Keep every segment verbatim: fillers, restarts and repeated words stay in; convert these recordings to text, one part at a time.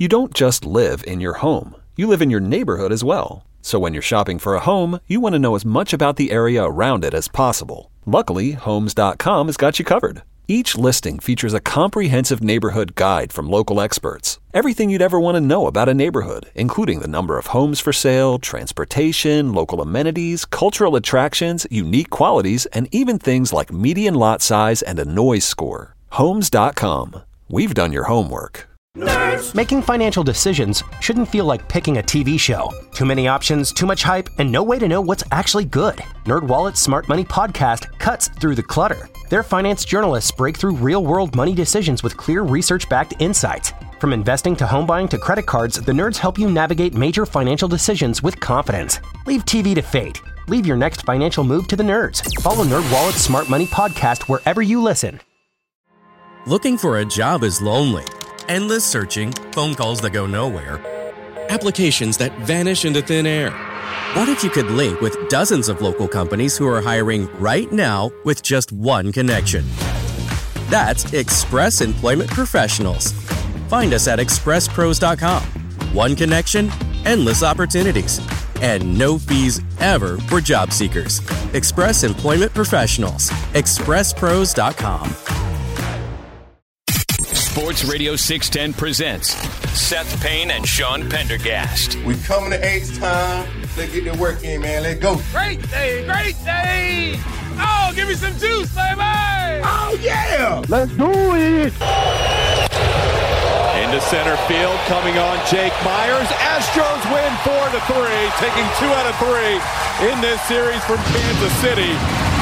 You don't just live in your home. You live in your neighborhood as well. So when you're shopping for a home, you want to know as much about the area around it as possible. Luckily, Homes dot com has got you covered. Each listing features a comprehensive neighborhood guide from local experts. Everything you'd ever want to know about a neighborhood, including the number of homes for sale, transportation, local amenities, cultural attractions, unique qualities, and even things like median lot size and a noise score. Homes dot com. We've done your homework. Nerds. Making financial decisions shouldn't feel like picking a T V show. Too many options, too much hype, and no way to know what's actually good. NerdWallet's Smart Money Podcast cuts through the clutter. Their finance journalists break through real-world money decisions with clear research-backed insights. From investing to home buying to credit cards, the nerds help you navigate major financial decisions with confidence. Leave T V to fate. Leave your next financial move to the nerds. Follow NerdWallet's Smart Money Podcast wherever you listen. Looking for a job is lonely. Endless searching, phone calls that go nowhere, applications that vanish into thin air. What if you could link with dozens of local companies who are hiring right now with just one connection? That's Express Employment Professionals. Find us at express pros dot com. One connection, endless opportunities, and no fees ever for job seekers. Express Employment Professionals. express pros dot com. Sports Radio six ten presents Seth Payne and Sean Pendergast. We coming to H-Town. Let's get the work in, man. Let's go. Great day, great day. Oh, give me some juice, baby. Oh, yeah. Let's do it. Into center field, coming on Jake Myers. Astros win four to three, taking two out of three in this series from Kansas City.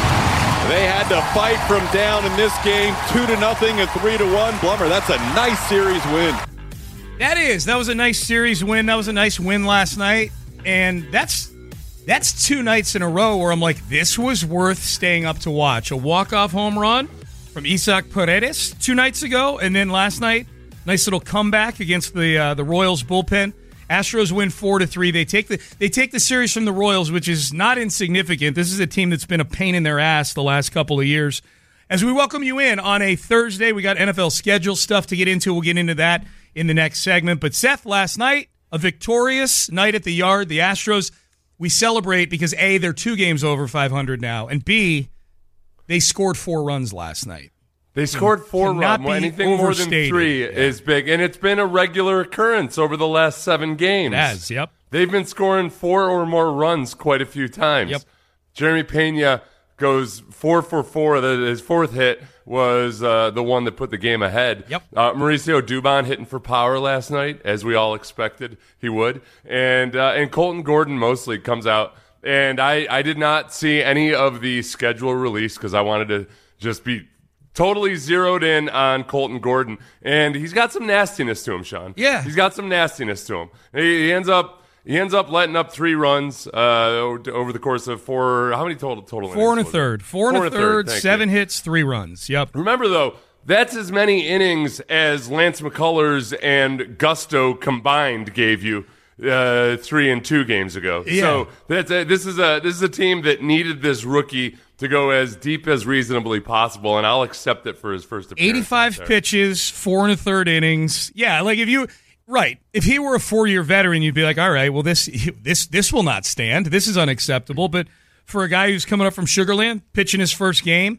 They had to fight from down in this game, two to nothing and three to one. Blummer, that's a nice series win. That is. That was a nice series win. That was a nice win last night. And that's that's two nights in a row where I'm like, this was worth staying up to watch. A walk-off home run from Isaac Paredes two nights ago, and then last night, nice little comeback against the uh, the Royals bullpen. Astros win four to three. They take the they take the series from the Royals, which is not insignificant. This is a team that's been a pain in their ass the last couple of years. As we welcome you in on a Thursday, we got N F L schedule stuff to get into. We'll get into that in the next segment. But Seth, last night, a victorious night at the Yard. The Astros, we celebrate because A, they're two games over five hundred now, and B, they scored four runs last night. They scored four runs. Anything more than three yeah. is big. And it's been a regular occurrence over the last seven games. It has, yep. They've been scoring four or more runs quite a few times. Yep. Jeremy Pena goes four for four. His fourth hit was uh, the one that put the game ahead. Yep. Uh, Mauricio Dubon hitting for power last night, as we all expected he would. And uh, and Colton Gordon mostly comes out. And I, I did not see any of the schedule release because I wanted to just be totally zeroed in on Colton Gordon, and he's got some nastiness to him, Sean. Yeah, he's got some nastiness to him. He, he ends up he ends up letting up three runs uh, over the course of four. How many total total? Four and a third. Four and a third. Seven hits, three runs. Yep. Remember though, that's as many innings as Lance McCullers and Gusto combined gave you uh, three and two games ago. Yeah. So that's a, this is a this is a team that needed this rookie to go as deep as reasonably possible, and I'll accept it for his first appearance. eighty-five pitches, four and a third innings. Yeah, like if you right, if he were a four-year veteran, you'd be like, all right, well this this this will not stand. This is unacceptable. But for a guy who's coming up from Sugarland, pitching his first game,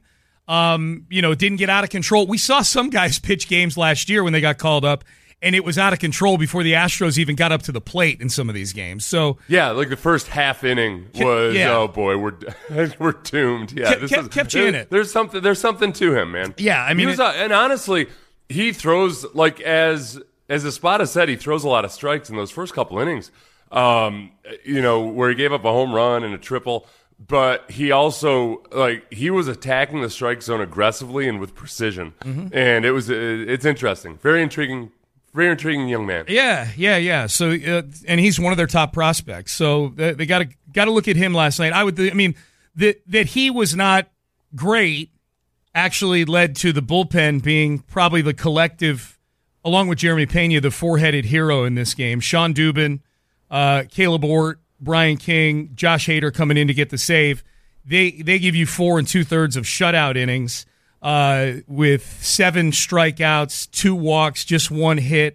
um, you know, didn't get out of control. We saw some guys pitch games last year when they got called up, and it was out of control before the Astros even got up to the plate in some of these games. So yeah, like the first half inning was yeah. oh boy, we're we're doomed. Yeah, kept, this kept, is, kept you there, in it. There's something there's something to him, man. Yeah, I mean, he was, it, uh, and honestly, he throws like as as Espada said, he throws a lot of strikes in those first couple innings. Um, you know, where he gave up a home run and a triple. But he also, like, he was attacking the strike zone aggressively and with precision. Mm-hmm. And it was, it's interesting. Very intriguing, very intriguing young man. Yeah, yeah, yeah. So, uh, and he's one of their top prospects. So they, they got to got to look at him last night. I would, I mean, that that he was not great actually led to the bullpen being probably the collective, along with Jeremy Pena, the four-headed hero in this game. Sean Dubin, uh, Caleb Ort, Brian King, Josh Hader coming in to get the save. They they give you four and two-thirds of shutout innings uh, with seven strikeouts, two walks, just one hit.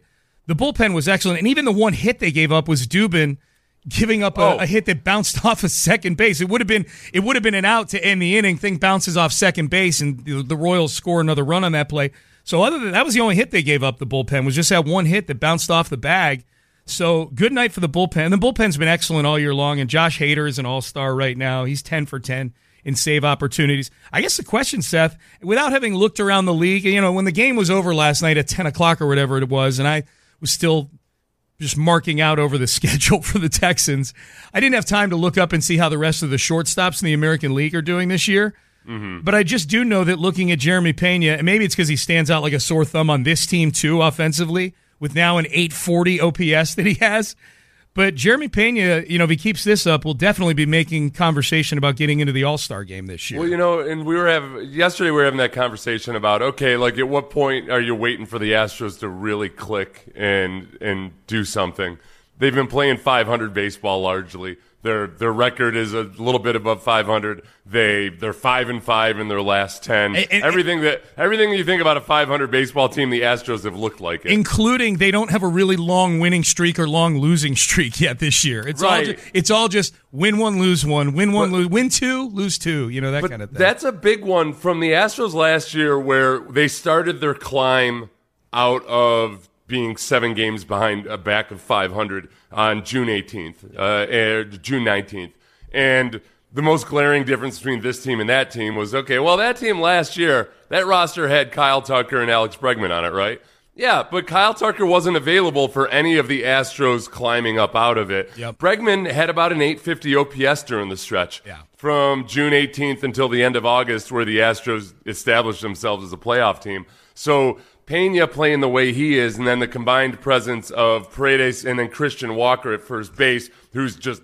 the bullpen was excellent, and even the one hit they gave up was Dubin giving up a, oh. a hit that bounced off of second base. It would have been it would have been an out to end the inning. Thing bounces off second base, and the, the Royals score another run on that play. So other than that was the only hit they gave up. The bullpen was just that one hit that bounced off the bag. So good night for the bullpen. The bullpen's been excellent all year long, and Josh Hader is an all-star right now. He's ten for ten in save opportunities. I guess the question, Seth, without having looked around the league, you know, when the game was over last night at ten o'clock or whatever it was, and I was still just marking out over the schedule for the Texans, I didn't have time to look up and see how the rest of the shortstops in the American League are doing this year. Mm-hmm. But I just do know that looking at Jeremy Pena, and maybe it's because he stands out like a sore thumb on this team too offensively, with now an eight forty O P S that he has. But Jeremy Pena, you know, if he keeps this up, will definitely be making conversation about getting into the All-Star game this year. Well, you know, and we were having yesterday we were having that conversation about, okay, like at what point are you waiting for the Astros to really click and and do something? They've been playing five hundred baseball largely. Their their record is a little bit above five hundred. They they're five and five in their last ten. And, and, everything that everything that you think about a five hundred baseball team, the Astros have looked like it. Including they don't have a really long winning streak or long losing streak yet this year. It's right. all just, it's all just win one, lose one, win one, but, lose win two, lose two. You know, that kind of thing. That's a big one from the Astros last year, where they started their climb out of being seven games behind a back of five hundred on June eighteenth, uh, June nineteenth. And the most glaring difference between this team and that team was, okay, well, that team last year, that roster had Kyle Tucker and Alex Bregman on it, right? Yeah, but Kyle Tucker wasn't available for any of the Astros climbing up out of it. Yep. Bregman had about an eight fifty O P S during the stretch. Yeah. From June eighteenth until the end of August, where the Astros established themselves as a playoff team. So Pena playing the way he is, and then the combined presence of Paredes and then Christian Walker at first base, who's just,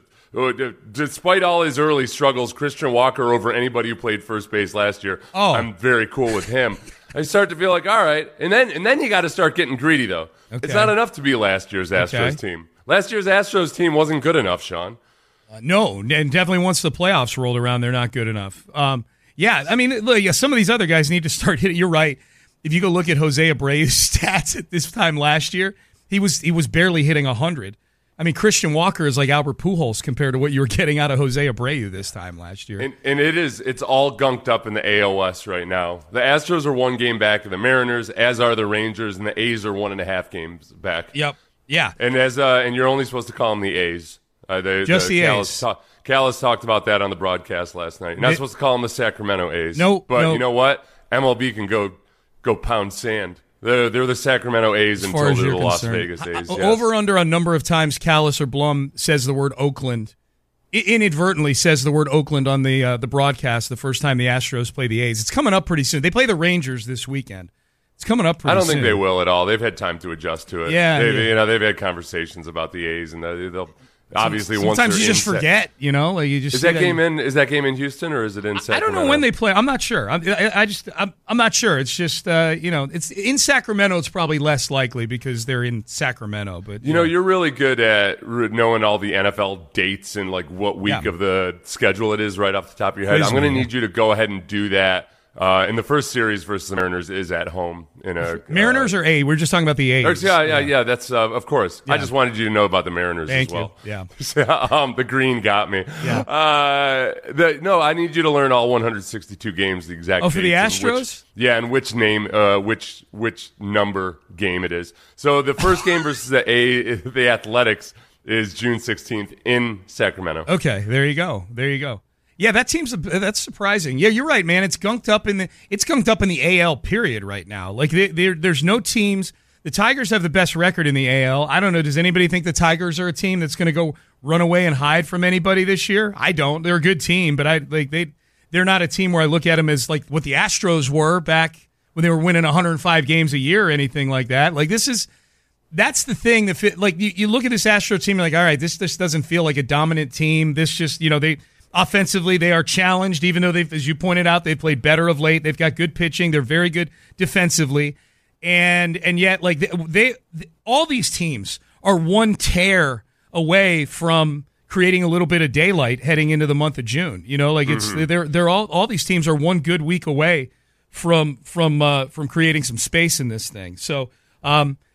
despite all his early struggles, Christian Walker over anybody who played first base last year. Oh. I'm very cool with him. I start to feel like, all right. And then and then you got to start getting greedy, though. Okay. It's not enough to be last year's Astros Okay. team. Last year's Astros team wasn't good enough, Sean. Uh, no, and definitely once the playoffs rolled around, they're not good enough. Um, yeah, I mean, look, yeah, some of these other guys need to start hitting. You're right. If you go look at Jose Abreu's stats at this time last year, he was he was barely hitting one hundred. I mean, Christian Walker is like Albert Pujols compared to what you were getting out of Jose Abreu this time last year. And, and it is, it's all gunked up in the A L West right now. The Astros are one game back of the Mariners, as are the Rangers, and the A's are one and a half games back. Yep. Yeah. And as uh, and you're only supposed to call them the A's. Uh, they, Just the, the Callis, A's. Ta- Callis talked about that on the broadcast last night. You're not it, supposed to call them the Sacramento A's. No, but no. you know what? M L B can go go pound sand. They're, they're the Sacramento A's As until far as they're you're the Las concerned. Vegas A's. I, yes. Over under a number of times Callis or Blum says the word Oakland. I, inadvertently says the word Oakland on the uh, the broadcast the first time the Astros play the A's. It's coming up pretty soon. They play the Rangers this weekend. It's coming up pretty soon. I don't think they will at all. They've had time to adjust to it. Yeah, they've, yeah. You know, they've had conversations about the A's, and they'll obviously once sometimes they're you just in, forget. You know, like you just is see that game in? Is that game in Houston or is it in Sacramento? I don't know when they play. I'm not sure. I'm, I, I just I'm, I'm not sure. It's just uh, you know, it's in Sacramento. It's probably less likely because they're in Sacramento. But you know, you're really good at re- knowing all the N F L dates and like what week Yeah. of the schedule it is right off the top of your head. Quiz I'm going to me. need you to go ahead and do that. Uh, and the first series versus the Mariners is at home in a Mariners uh, or A? We're just talking about the A's. or- yeah, yeah, yeah. That's uh, of course. Yeah. I just wanted you to know about the Mariners Thank as well. you. Yeah. um, the green got me. Yeah. Uh, the, no, I need you to learn all one hundred sixty-two games, the exact. Oh, for the dates and which- Astros? yeah, and which name, uh, which which number game it is. So the first game versus the A, the Athletics, is June sixteenth in Sacramento. Okay, there you go. There you go. Yeah, that seems that's surprising. Yeah, you're right, man. It's gunked up in the it's gunked up in the A L period right now. Like they, there's no teams. The Tigers have the best record in the A L. I don't know. Does anybody think the Tigers are a team that's going to go run away and hide from anybody this year? I don't. They're a good team, but I like they they're not a team where I look at them as like what the Astros were back when they were winning one hundred five games a year or anything like that. Like this is. That's the thing that fit, like you, you look at this Astro team, you're like, all right, this this doesn't feel like a dominant team. This just, you know, they offensively they are challenged, even though they've, as you pointed out, they've played better of late. They've got good pitching. They're very good defensively, and and yet like they, they, they all these teams are one tear away from creating a little bit of daylight heading into the month of June. You know, like it's mm-hmm. they're they're all all these teams are one good week away from from uh, from creating some space in this thing. So. um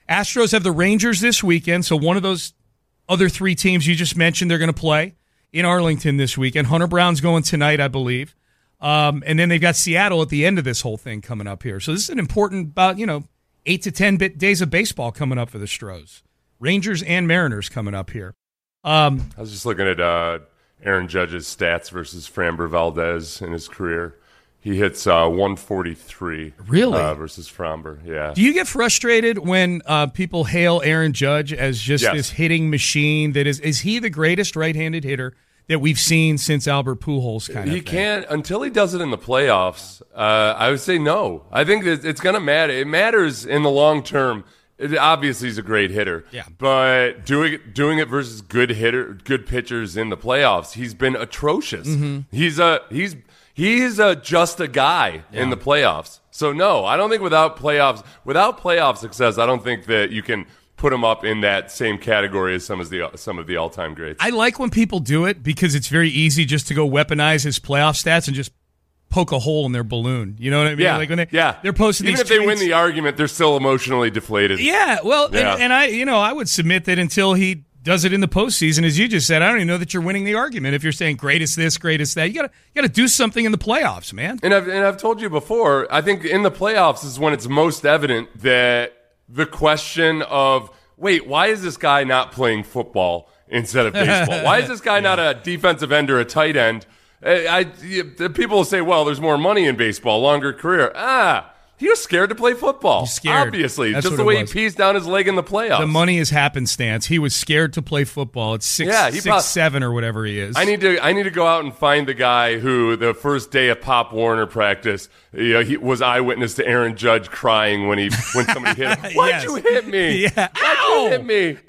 Astros have the Rangers this weekend, so one of those other three teams you just mentioned, they're going to play in Arlington this weekend. Hunter Brown's going tonight, I believe. Um, and then they've got Seattle at the end of this whole thing coming up here. So this is an important, about, you know, eight to ten bit days of baseball coming up for the Stros. Rangers and Mariners coming up here. Um, I was just looking at uh, Aaron Judge's stats versus Framber Valdez in his career. He hits uh, one forty-three. Really? Uh, versus Framber, yeah. Do you get frustrated when uh, people hail Aaron Judge as just Yes. this hitting machine? That is, is he the greatest right-handed hitter that we've seen since Albert Pujols kind of He thing? can't, until he does it in the playoffs, uh, I would say no. I think that it's going to matter. It matters in the long term. It, obviously, he's a great hitter. Yeah. But doing it, doing it versus good hitter, good pitchers in the playoffs, he's been atrocious. Mm-hmm. He's a he's he's a, just a guy Yeah. in the playoffs. So no, I don't think without playoffs, without playoff success, I don't think that you can put him up in that same category as some of the some of the all time greats. I like when people do it because it's very easy just to go weaponize his playoff stats and just poke a hole in their balloon. You know what I mean? Yeah, Like when they, yeah. they're posting Even these if they tweets. win the argument, they're still emotionally deflated. Yeah, well, Yeah. And, and I, you know, I would submit that until he does it in the postseason, as you just said, I don't even know that you're winning the argument. If you're saying greatest this, greatest that, you gotta, you gotta do something in the playoffs, man. And I've and I've told you before, I think in the playoffs is when it's most evident that the question of, wait, why is this guy not playing football instead of baseball? Why is this guy not a defensive end or a tight end? I, I the people will say, well, there's more money in baseball, longer career. Ah, he was scared to play football. He's scared. Obviously, That's just what the it way was. he pees down his leg in the playoffs. The money is happenstance. He was scared to play football at six, Yeah, he six prob- seven or whatever he is. I need to I need to go out and find the guy who the first day of Pop Warner practice, you know, he was eyewitness to Aaron Judge crying when he when somebody hit him. Why'd Yes. you hit me? Yeah. Why'd Ow! you hit me?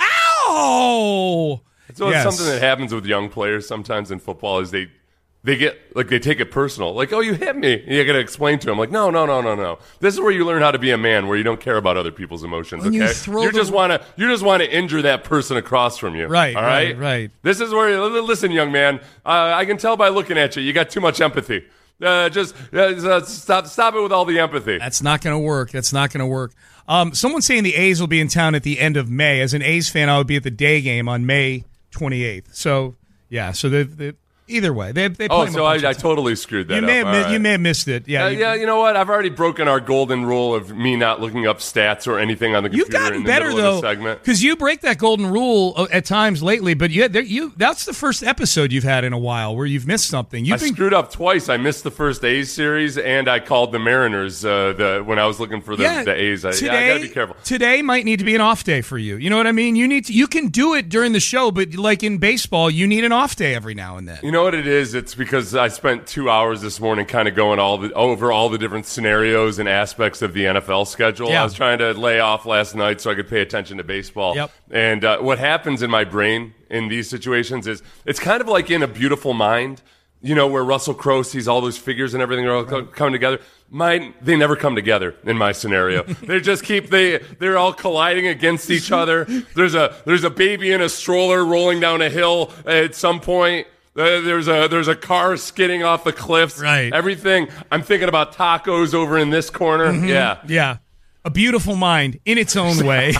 Ow! So Yes. it's something that happens with young players sometimes in football is they they get like they take it personal. Like, oh, you hit me. And you got to explain to them like, no, no, no, no, no. This is where you learn how to be a man, where you don't care about other people's emotions. When Okay, you throw you the- just want to you just want to injure that person across from you. Right, All right, right. right. This is where listen, young man. Uh, I can tell by looking at you, you got too much empathy. Uh, just uh, stop stop it with all the empathy. That's not going to work. That's not going to work. Um, someone's saying the A's will be in town at the end of May. As an A's fan, I would be at the day game on May twenty-eighth. So, yeah, so they, they either way. They, they play Oh, them a so I, bunch I of times. totally screwed that You up. may, have, All mi- right. you may have missed it. Yeah, Uh, you, yeah, you know what? I've already broken our golden rule of me not looking up stats or anything on the You've computer gotten in the better middle though, of the segment. because you break that golden rule uh, at times lately. But yeah, there, you that's the first episode you've had in a while where you've missed something. You've I been screwed up twice. I missed the first A's series, and I called the Mariners uh, the when I was looking for the, yeah, the A's. I, today, yeah, I gotta be careful. Today might need to be an off day for you. You know what I mean? You need to, you can do it during the show, but like in baseball, you need an off day every now and then. You know what it is? It's because I spent two hours this morning kind of going all the, over all the different scenarios and aspects of the N F L schedule. Yeah. I was trying to lay off last night so I could pay attention to baseball. Yep. And uh, what happens in my brain in these situations is it's kind of like in A Beautiful Mind, you know, where Russell Crowe sees all those figures and everything are all co- coming together. Mine, they never come together in my scenario. They just keep they they're all colliding against each other. There's a there's a baby in a stroller rolling down a hill at some point. Uh, there's a there's a car skidding off the cliffs. Right. Everything. I'm thinking about tacos over in this corner. Mm-hmm. Yeah. Yeah. A beautiful mind in its own way.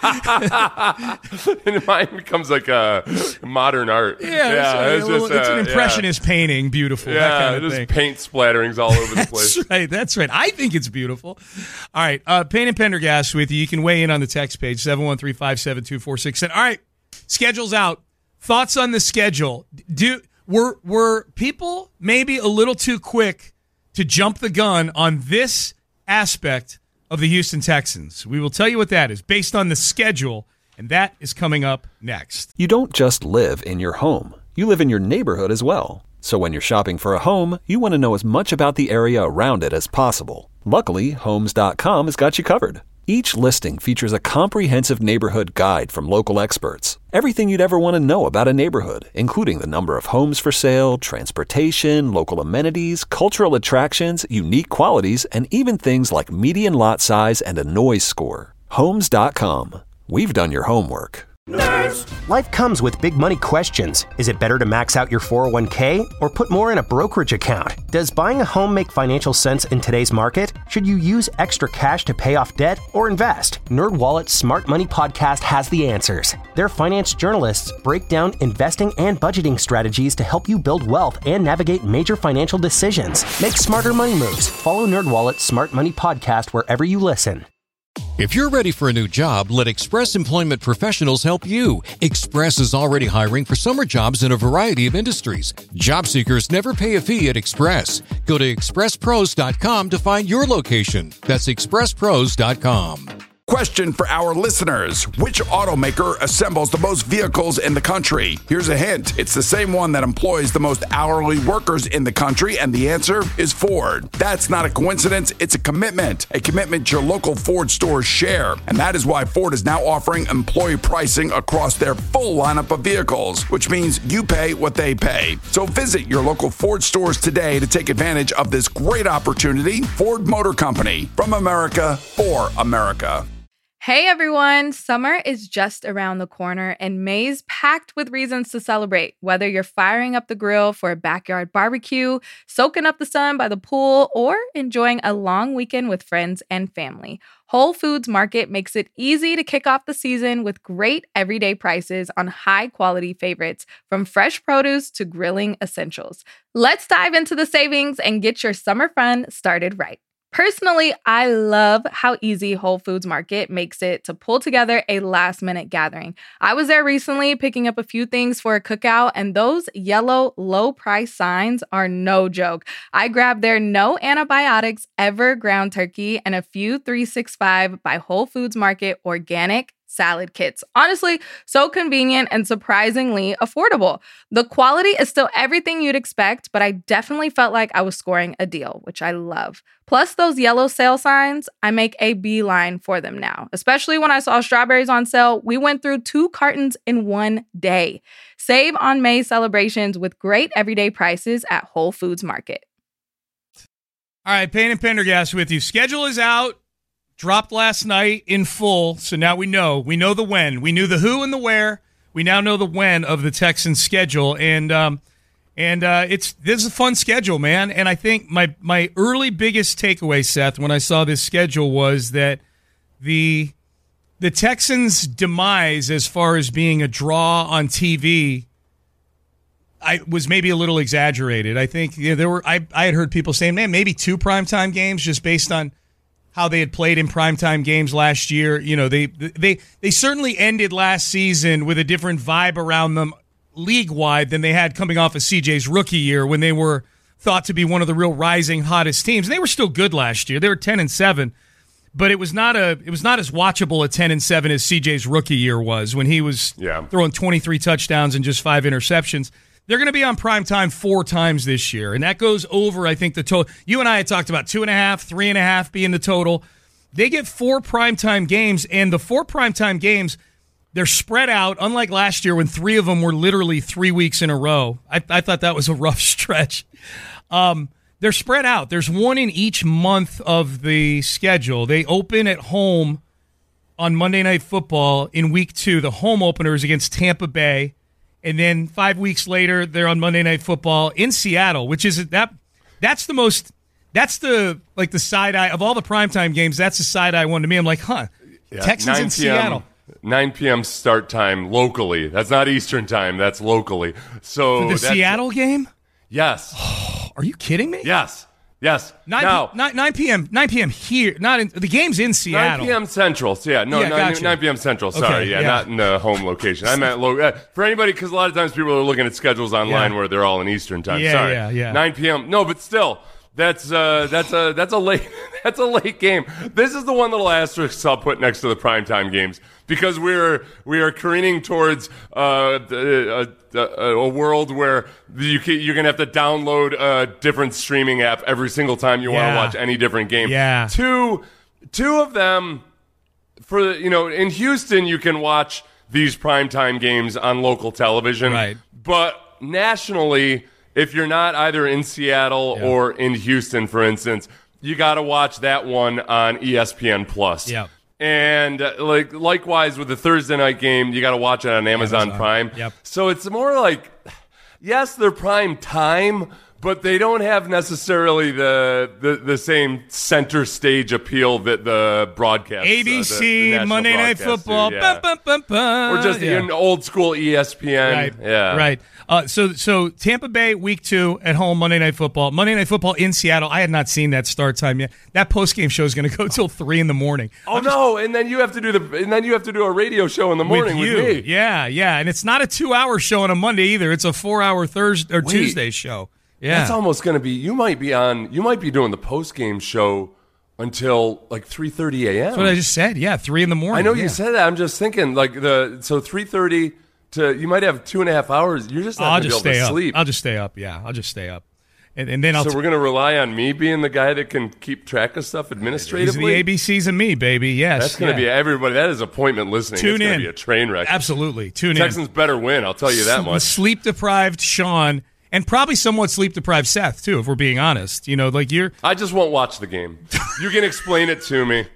And mine becomes like a modern art. Yeah, it's, it's, a- just, it's uh, an yeah. impressionist painting, beautiful, that Yeah, kind of just thing. paint splatterings all over the place. That's right. That's right. I think it's beautiful. All right. Uh, Payne and Pendergast with you. You can weigh in on the text page, seven one three, five seven two, four six seven. All right. Schedule's out. Thoughts on the schedule? Do were were people maybe a little too quick to jump the gun on this aspect of the Houston Texans? We will tell you what that is based on the schedule, and that is coming up next. You don't just live in your home. You live in your neighborhood as well. So when you're shopping for a home, you want to know as much about the area around it as possible. Luckily, Homes dot com has got you covered. Each listing features a comprehensive neighborhood guide from local experts. Everything you'd ever want to know about a neighborhood, including the number of homes for sale, transportation, local amenities, cultural attractions, unique qualities, and even things like median lot size and a noise score. Homes dot com. We've done your homework. Nerds. Life comes with big money questions. Is it better to max out your four oh one k or put more in a brokerage account? Does buying a home make financial sense in today's market? Should you use extra cash to pay off debt or invest? NerdWallet's Smart Money Podcast has the answers. Their finance journalists break down investing and budgeting strategies to help you build wealth and navigate major financial decisions. Make smarter money moves. Follow NerdWallet's Smart Money Podcast wherever you listen. If you're ready for a new job, let Express Employment Professionals help you. Express is already hiring for summer jobs in a variety of industries. Job seekers never pay a fee at Express. Go to express pros dot com to find your location. That's express pros dot com. Question for our listeners. Which automaker assembles the most vehicles in the country? Here's a hint. It's the same one that employs the most hourly workers in the country, and the answer is Ford. That's not a coincidence. It's a commitment. A commitment your local Ford stores share. And that is why Ford is now offering employee pricing across their full lineup of vehicles, which means you pay what they pay. So visit your local Ford stores today to take advantage of this great opportunity. Ford Motor Company. From America, for America. Hey everyone, summer is just around the corner and May's packed with reasons to celebrate. Whether you're firing up the grill for a backyard barbecue, soaking up the sun by the pool, or enjoying a long weekend with friends and family, Whole Foods Market makes it easy to kick off the season with great everyday prices on high-quality favorites, from fresh produce to grilling essentials. Let's dive into the savings and get your summer fun started right. Personally, I love how easy Whole Foods Market makes it to pull together a last-minute gathering. I was there recently picking up a few things for a cookout, and those yellow low-price signs are no joke. I grabbed their no antibiotics ever ground turkey and a few three sixty-five by Whole Foods Market organic salad kits. Honestly, so convenient and surprisingly affordable. The quality is still everything you'd expect, but I definitely felt like I was scoring a deal, which I love. Plus those yellow sale signs, I make a beeline for them now. Especially when I saw strawberries on sale, we went through two cartons in one day. Save on May celebrations with great everyday prices at Whole Foods Market. All right, Payne and Pendergast with you. Schedule is out. Dropped last night in full, so now we know. We know the when. We knew the who and the where. We now know the when of the Texans' schedule, and um, and uh, it's this is a fun schedule, man. And I think my my early biggest takeaway, Seth, when I saw this schedule was that the the Texans' demise, as far as being a draw on T V, I was maybe a little exaggerated. I think you know, there were I I had heard people saying, man, maybe two primetime games just based on how they had played in primetime games last year. You know, they they they certainly ended last season with a different vibe around them league-wide than they had coming off of C J's rookie year when they were thought to be one of the real rising hottest teams. And they were still good last year. They were ten and seven, but it was not a it was not as watchable a ten and seven as C J's rookie year was when he was yeah. throwing twenty-three touchdowns and just five interceptions. They're going to be on primetime four times this year, and that goes over, I think, the total. You and I had talked about two and a half, three and a half being the total. They get four primetime games, and the four primetime games, they're spread out, unlike last year when three of them were literally three weeks in a row. I, I thought that was a rough stretch. Um, they're spread out. There's one in each month of the schedule. They open at home on Monday Night Football in week two. The home opener is against Tampa Bay. And then five weeks later, they're on Monday Night Football in Seattle, which is that. That's the most. That's the like the side eye of all the primetime games. That's the side eye one to me. I'm like, huh? Yeah, Texans in Seattle. nine p.m. start time locally. That's not Eastern time. That's locally. So for the that's, Seattle game. Yes. Are you kidding me? Yes. Yes. nine, now, nine, nine p.m. nine p.m. here. Not in the game's in Seattle. nine p.m. Central. So yeah, no, yeah, nine, gotcha. nine p.m. Central. Sorry, okay, yeah, yeah, not in the home location. I meant lo- uh, for anybody because a lot of times people are looking at schedules online yeah. where they're all in Eastern time. Yeah, Sorry, yeah, yeah. nine p.m. No, but still, that's uh, that's a that's a late that's a late game. This is the one little asterisk I'll put next to the primetime games because we're we are careening towards uh, a, a, a world where you can, you're going to have to download a different streaming app every single time you yeah. want to watch any different game. Yeah. Two, two of them, for you know, in Houston, you can watch these primetime games on local television. Right. But nationally, if you're not either in Seattle yeah. or in Houston, for instance, you got to watch that one on E S P N Plus. Yeah. And uh, like likewise with the Thursday night game, you got to watch it on Amazon, Amazon. Prime. Yep. So it's more like, yes, they're prime time, but they don't have necessarily the the, the same center stage appeal that the broadcast. A B C, uh, the, the Monday Night Football, do, yeah. bum, bum, bum, bum. or just yeah. in old school E S P N. Right. Yeah, right. Uh, so so Tampa Bay week two at home, Monday Night Football. Monday Night Football in Seattle. I had not seen that start time yet. That post game show is going to go till three in the morning. Oh just, no! And then you have to do the and then you have to do a radio show in the morning with, with you. me. Yeah, yeah. And it's not a two hour show on a Monday either. It's a four hour Thursday or Wait. Tuesday show. Yeah, that's almost going to be. You might be on. You might be doing the post game show until like three thirty a.m. That's what I just said. Yeah, three in the morning. I know yeah. you said that. I'm just thinking like the so three thirty to you might have two and a half hours. You're just not I'll going to just be able stay to up. sleep. I'll just stay up. Yeah, I'll just stay up, and, and then I'll. So t- we're going to rely on me being the guy that can keep track of stuff administratively. He's the A B Cs and me, baby. Yes, that's going to yeah. be everybody. That is appointment listening. Tune it's in. going to be a train wreck. Absolutely, tune Texans in. Texans better win. I'll tell you that much. Sleep deprived Sean. And probably somewhat sleep-deprived Seth, too, if we're being honest. You know, like you're... I just won't watch the game. You can explain it to me.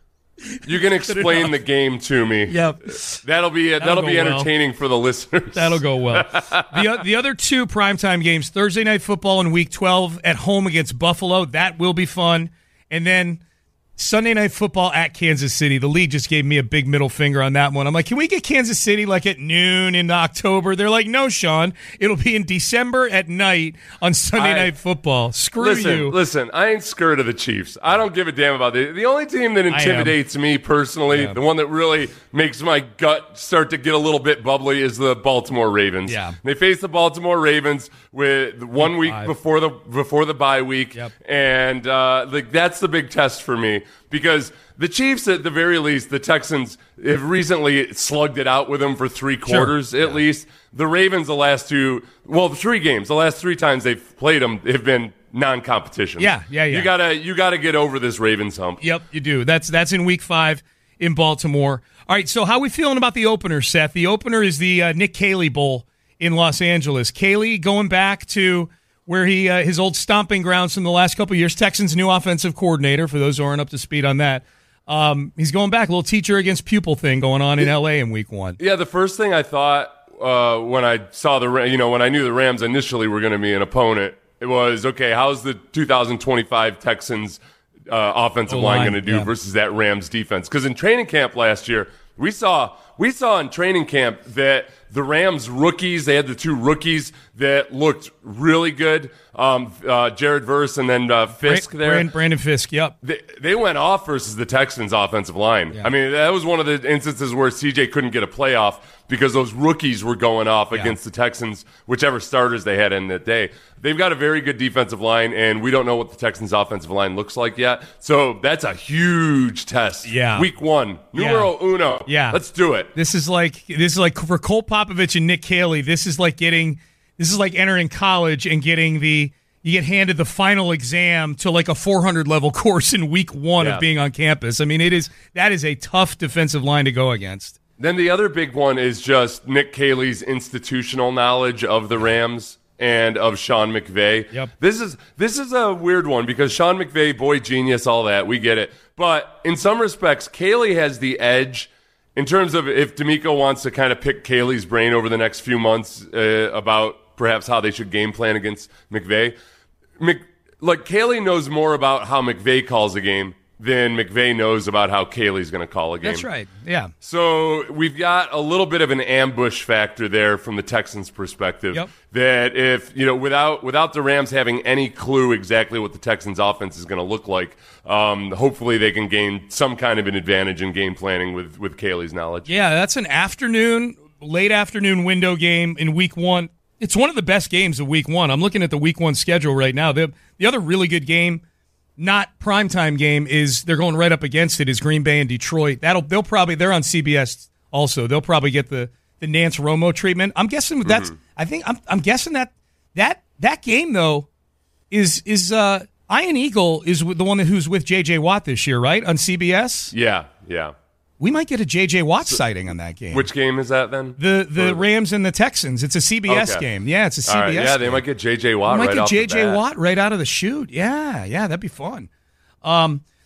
You can explain the game to me. Yep. That'll be that'll, that'll be entertaining well. for the listeners. That'll go well. the, the other two primetime games, Thursday Night Football in Week twelve at home against Buffalo. That will be fun. And then... Sunday Night Football at Kansas City. The league just gave me a big middle finger on that one. I'm like, can we get Kansas City like at noon in October? They're like, no, Sean. It'll be in December at night on Sunday I, Night Football. Screw listen, you. Listen, I ain't scared of the Chiefs. I don't give a damn about it. The only team that intimidates me personally, yeah. the one that really makes my gut start to get a little bit bubbly, is the Baltimore Ravens. Yeah. They face the Baltimore Ravens with one week Five. before the before the bye week, yep. and uh, like that's the big test for me. Because the Chiefs, at the very least, the Texans have recently slugged it out with them for three quarters sure. at yeah. least. The Ravens, the last two, well, the three games, the last three times they've played them have been non-competition. Yeah, yeah, yeah. You gotta, you gotta get over this Ravens hump. Yep, you do. That's that's in Week Five in Baltimore. All right, so how are we feeling about the opener, Seth? The opener is the uh, Nick Caley Bowl in Los Angeles. Caley going back to where he uh, his old stomping grounds from the last couple of years. Texans' new offensive coordinator, for those who aren't up to speed on that. Um, he's going back, a little teacher against pupil thing going on in L A in week one. Yeah, the first thing I thought uh, when I saw the, you know, when I knew the Rams initially were going to be an opponent, it was, okay, how's the two thousand twenty-five Texans uh, offensive line, line going to do yeah. versus that Rams defense? Because in training camp last year, we saw we saw in training camp that the Rams rookies, they had the two rookies that looked really good, um, uh, Jared Verse and then uh, Fisk Brand, there. Brand, Brandon Fisk, yep. They, they went off versus the Texans' offensive line. Yeah. I mean, that was one of the instances where C J couldn't get a playoff because those rookies were going off yeah. against the Texans, whichever starters they had in that day. They've got a very good defensive line, and we don't know what the Texans' offensive line looks like yet. So that's a huge test. Yeah. Week one, numero yeah. uno. Yeah. Let's do it. This is like this is like for Cole Popovich and Nick Caley. This is like getting this is like entering college and getting the you get handed the final exam to like a four hundred level course in week one yeah. of being on campus. I mean, it is that is a tough defensive line to go against. Then the other big one is just Nick Caley's institutional knowledge of the Rams and of Sean McVay. Yep. This is this is a weird one because Sean McVay, boy genius, all that, we get it. But in some respects, Caley has the edge in terms of if D'Amico wants to kind of pick Caley's brain over the next few months uh, about perhaps how they should game plan against McVay. Mc, like Caley knows more about how McVay calls a game than McVay knows about how Caley's going to call a game. That's right, yeah. So we've got a little bit of an ambush factor there from the Texans' perspective. Yep. That if, you know, without without the Rams having any clue exactly what the Texans' offense is going to look like, um, hopefully they can gain some kind of an advantage in game planning with, with Caley's knowledge. Yeah, that's an afternoon, late afternoon window game in week one. It's one of the best games of week one. I'm looking at the week one schedule right now. The, the other really good game, not primetime game, is they're going right up against it, is Green Bay and Detroit. That'll they'll probably they're on C B S also. They'll probably get the, the Nance Romo treatment. I'm guessing that's mm-hmm. I think I'm I'm guessing that that that game though is is uh Ian Eagle is the one who's with J J Watt this year, right? On C B S? Yeah, yeah. We might get a J J Watt so, sighting on that game. Which game is that then? The the or, Rams and the Texans. It's a C B S okay. game. Yeah, it's a C B S right, yeah, game. they might get J J Watt they might right get off J J the bat. Watt right out of the chute. Yeah, yeah, that'd be fun. Um,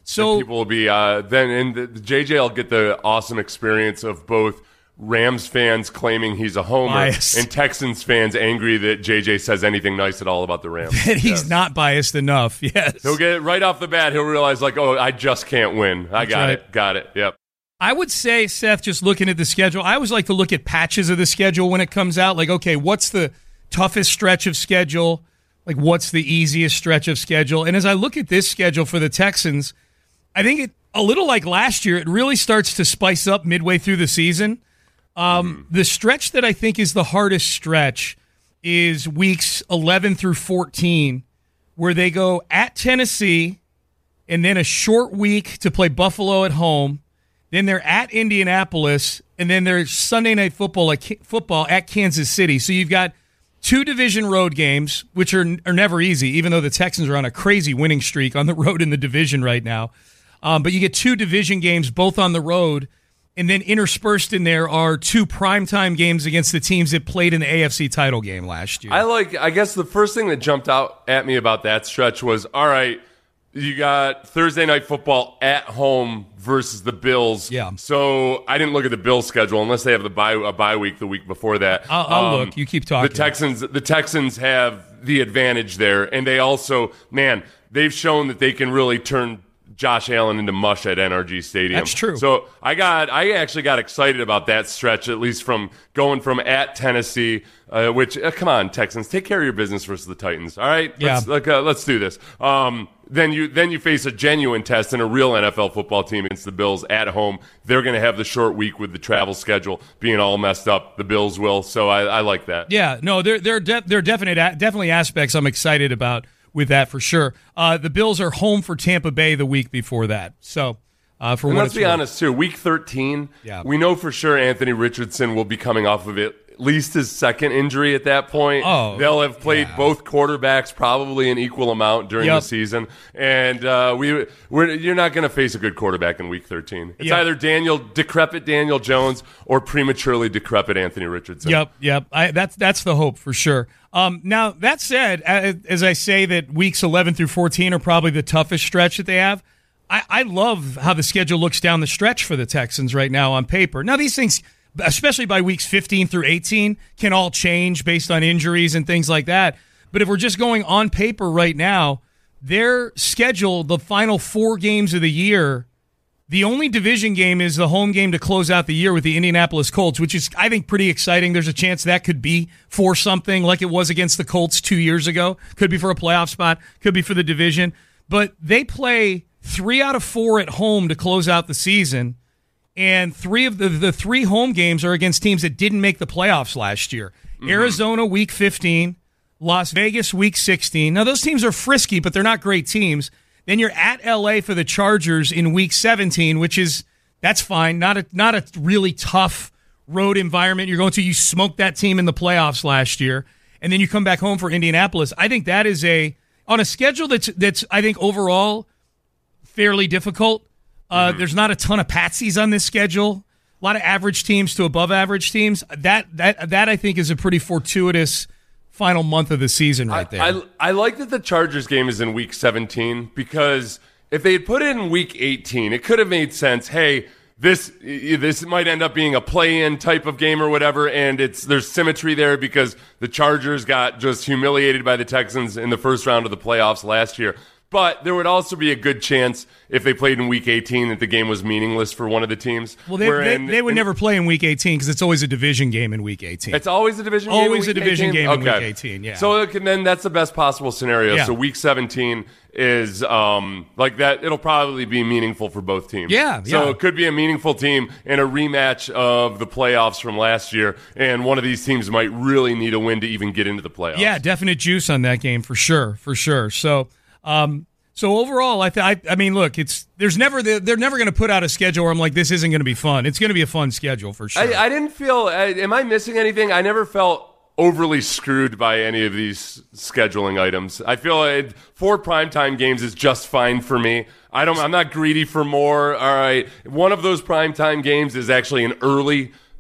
So and people will be uh, then, and the, the J J will get the awesome experience of both Rams fans claiming he's a homer biased. and Texans fans angry that J J says anything nice at all about the Rams. That he's yes. not biased enough. Yes, he'll get it right off the bat. He'll realize like, oh, I just can't win. I That's got right. it. Got it. Yep. I would say, Seth, just looking at the schedule, I always like to look at patches of the schedule when it comes out. Like, okay, what's the toughest stretch of schedule? Like, what's the easiest stretch of schedule? And as I look at this schedule for the Texans, I think it a little like last year, it really starts to spice up midway through the season. Um, mm. The stretch that I think is the hardest stretch is weeks eleven through fourteen, where they go at Tennessee and then a short week to play Buffalo at home. Then they're at Indianapolis, and then there's Sunday Night Football at, football at Kansas City. So you've got two division road games, which are, are never easy, even though the Texans are on a crazy winning streak on the road in the division right now. Um, but you get two division games, both on the road, and then interspersed in there are two primetime games against the teams that played in the A F C title game last year. I like. I guess the first thing that jumped out at me about that stretch was, all right, you got Thursday Night Football at home versus the Bills. Yeah. So I didn't look at the Bills schedule unless they have the bye a bye week the week before that. I'll, I'll um, look. You keep talking. The Texans. The Texans have the advantage there, and they also, man, they've shown that they can really turn Josh Allen into mush at N R G Stadium. That's true. So I got, I actually got excited about that stretch, at least from going from at Tennessee, uh, which uh, come on Texans, take care of your business versus the Titans. All right, yeah, let's, like, uh, let's do this. Um, then you then you face a genuine test and a real N F L football team against the Bills at home. They're going to have the short week with the travel schedule being all messed up. The Bills will, so I, I like that. Yeah, no, there there de- there are definite definitely aspects I'm excited about with that for sure. Uh, the Bills are home for Tampa Bay the week before that. So, uh, for and what let's it's be worth. honest, too, week thirteen, yeah. we know for sure Anthony Richardson will be coming off of it, at least his second injury at that point. Oh, They'll have played yeah. both quarterbacks probably an equal amount during yep. the season. And uh, we, we're, you're not going to face a good quarterback in week thirteen. It's yep. either Daniel decrepit Daniel Jones or prematurely decrepit Anthony Richardson. Yep, yep. I, that's, that's the hope for sure. Um, now, that said, as I say that weeks eleven through fourteen are probably the toughest stretch that they have, I, I love how the schedule looks down the stretch for the Texans right now on paper. Now, these things, especially by weeks fifteen through eighteen, can all change based on injuries and things like that. But if we're just going on paper right now, their schedule, the final four games of the year, the only division game is the home game to close out the year with the Indianapolis Colts, which is, I think, pretty exciting. There's a chance that could be for something like it was against the Colts two years ago. Could be for a playoff spot. Could be for the division. But they play three out of four at home to close out the season, and three of the, the three home games are against teams that didn't make the playoffs last year. Mm-hmm. Arizona, week fifteen. Las Vegas, week sixteen. Now, those teams are frisky, but they're not great teams. Then you're at L A for the Chargers in week seventeen, which is, that's fine. Not a not a really tough road environment you're going to. You smoked that team in the playoffs last year. And then you come back home for Indianapolis. I think that is a, on a schedule that's, that's I think, overall fairly difficult. Uh, mm-hmm. There's not a ton of patsies on this schedule. A lot of average teams to above average teams. That, that, that I think, is a pretty fortuitous final month of the season right there. I, I, I like that the Chargers game is in week seventeen, because if they had put it in week eighteen, it could have made sense. Hey, this this might end up being a play-in type of game or whatever, and it's there's symmetry there because the Chargers got just humiliated by the Texans in the first round of the playoffs last year. But there would also be a good chance if they played in week eighteen that the game was meaningless for one of the teams. Well, they, they, in, they would in, never play in week eighteen because it's always a division game in week eighteen. It's always a division game Always in week a division eighteen? game in okay. week eighteen, yeah. So then that's the best possible scenario. Yeah. So week seventeen is um, like that. It'll probably be meaningful for both teams. Yeah, So yeah. it could be a meaningful team and a rematch of the playoffs from last year. And one of these teams might really need a win to even get into the playoffs. Yeah, definite juice on that game for sure, for sure. So, um, So overall, I, th- I I mean, look, it's there's never the, they're never going to put out a schedule where I'm like, this isn't going to be fun. It's going to be a fun schedule for sure. I, I didn't feel. I, am I missing anything? I never felt overly screwed by any of these scheduling items. I feel like four primetime games is just fine for me. I don't. I'm not greedy for more. All right, one of those primetime games is actually an early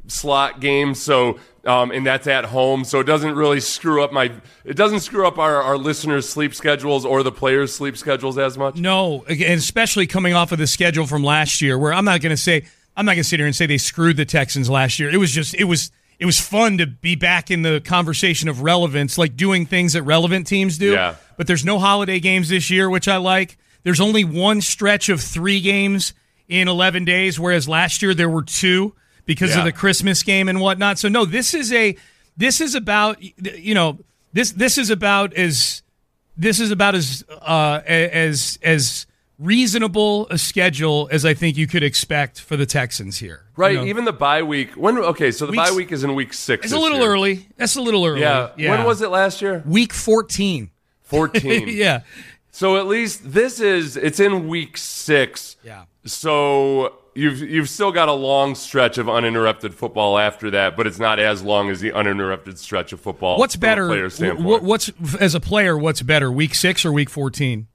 slot game, so um, and that's at home, so it doesn't really screw up my it doesn't screw up our, our listeners' sleep schedules or the players' sleep schedules as much. No, and especially coming off of the schedule from last year, where I'm not going to say I'm not going to sit here and say they screwed the Texans last year. It was just it was it was fun to be back in the conversation of relevance, like doing things that relevant teams do. Yeah. But there's no holiday games this year, which I like. There's only one stretch of three games in eleven days, whereas last year there were two because yeah. of the Christmas game and whatnot. So no, this is a this is about you know this this is about as this is about as uh, as as reasonable a schedule as I think you could expect for the Texans here. Right, you know? even the bye week. When okay, so the Weeks, bye week is in week six. It's a little year. early. That's a little early. Yeah. yeah. When was it last year? Week fourteen. Fourteen. yeah. So at least this is it's in week six. Yeah. So you've you've still got a long stretch of uninterrupted football after that, but it's not as long as the uninterrupted stretch of football. What's from better? A player standpoint. What, what's as a player? What's better, week six or week fourteen?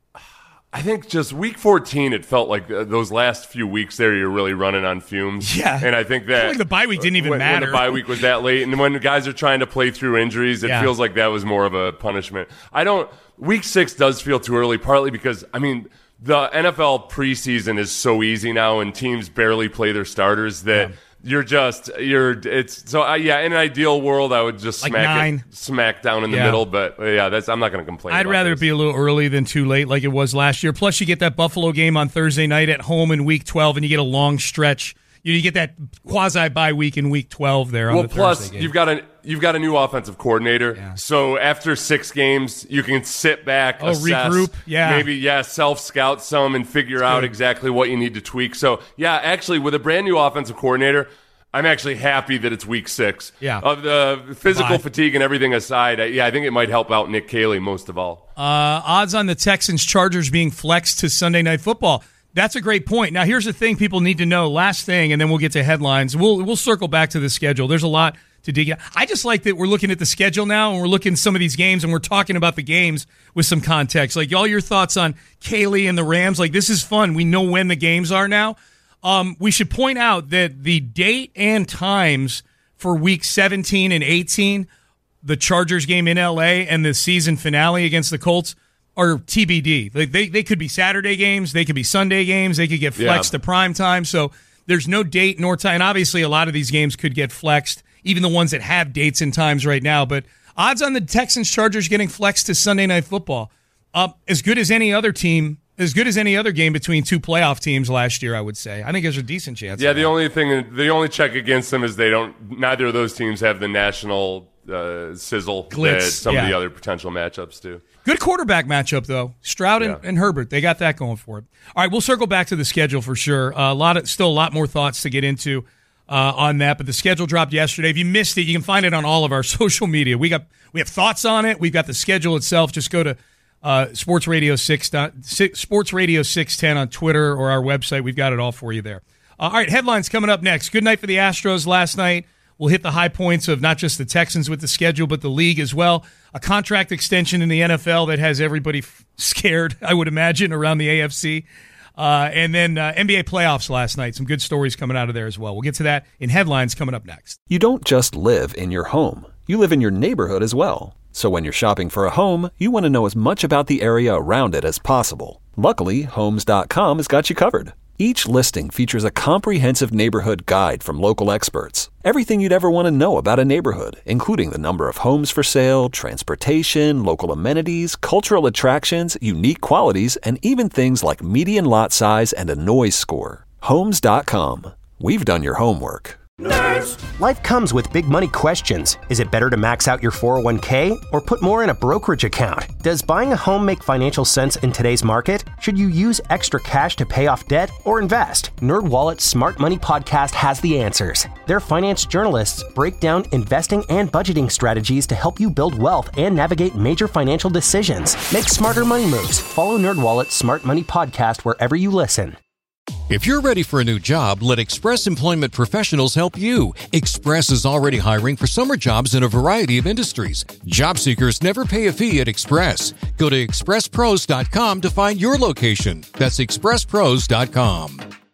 I think just week fourteen, it felt like those last few weeks there, you're really running on fumes. Yeah. And I think that I feel like the bye week didn't even when, matter. When the bye week was that late, and when the guys are trying to play through injuries, it Yeah. feels like that was more of a punishment. I don't. Week six does feel too early, partly because I mean the N F L preseason is so easy now, and teams barely play their starters that. Yeah. You're just you're it's so uh, yeah. In an ideal world, I would just Like smack nine. it, smack down in the Yeah. middle. But uh, yeah, that's I'm not going to complain. I'd about rather this. it be a little early than too late, like it was last year. Plus, you get that Buffalo game on Thursday night at home in Week twelve, and you get a long stretch. You, you get that quasi bye week in Week twelve there. On Well, the plus Thursday game. you've got a you've got a new offensive coordinator. Yeah. So after six games, you can sit back, Oh, assess, regroup. Yeah. maybe yeah, self scout some and figure That's out good. exactly what you need to tweak. So yeah, actually, with a brand new offensive coordinator, I'm actually happy that it's week six. Yeah. Of the physical Bye. fatigue and everything aside, I, yeah, I think it might help out Nick Caley most of all. Uh, odds on the Texans Chargers being flexed to Sunday Night Football. That's a great point. Now, here's the thing people need to know. Last thing, and then we'll get to headlines. We'll we'll circle back to the schedule. There's a lot to dig in. I just like that we're looking at the schedule now, and we're looking at some of these games, and we're talking about the games with some context. Like, all your thoughts on Caley and the Rams. Like, this is fun. We know when the games are now. Um, we should point out that the date and times for week seventeen and eighteen, the Chargers game in L A and the season finale against the Colts, are T B D. Like they, they could be Saturday games, they could be Sunday games, they could get flexed Yeah. to prime time. So there's no date nor time. And obviously, a lot of these games could get flexed, even the ones that have dates and times right now. But odds on the Texans Chargers getting flexed to Sunday Night Football, uh, as good as any other team. As good as any other game between two playoff teams last year, I would say. I think there's a decent chance. Yeah, of the that. only thing, the only check against them is they don't. Neither of those teams have the national uh, sizzle Glitz, that some yeah. of the other potential matchups do. Good quarterback matchup, though. Stroud and, Yeah. and Herbert, they got that going for it. All right, we'll circle back to the schedule for sure. Uh, a lot of, still a lot more thoughts to get into uh, on that, but the schedule dropped yesterday. If you missed it, you can find it on all of our social media. We got we have thoughts on it. We've got the schedule itself. Just go to uh, Sports Radio six, six Sports Radio six ten on Twitter or our website. We've got it all for you there. Uh, all right, headlines coming up next. Good night for the Astros last night. We'll hit the high points of not just the Texans with the schedule, but the league as well. A contract extension in the N F L that has everybody f- scared, I would imagine, around the A F C. Uh, and then uh, N B A playoffs last night. Some good stories coming out of there as well. We'll get to that in headlines coming up next. You don't just live in your home. You live in your neighborhood as well. So when you're shopping for a home, you want to know as much about the area around it as possible. Luckily, Homes dot com has got you covered. Each listing features a comprehensive neighborhood guide from local experts. Everything you'd ever want to know about a neighborhood, including the number of homes for sale, transportation, local amenities, cultural attractions, unique qualities, and even things like median lot size and a noise score. Homes dot com. We've done your homework. Nerds! Life comes with big money questions. Is it better to max out your four oh one k or put more in a brokerage account? Does buying a home make financial sense in today's market? Should you use extra cash to pay off debt or invest? NerdWallet's Smart Money Podcast has the answers. Their finance journalists break down investing and budgeting strategies to help you build wealth and navigate major financial decisions. Make smarter money moves. Follow NerdWallet's Smart Money Podcast wherever you listen. If you're ready for a new job, let Express Employment Professionals help you. Express is already hiring for summer jobs in a variety of industries. Job seekers never pay a fee at Express. Go to express pros dot com to find your location. That's express pros dot com.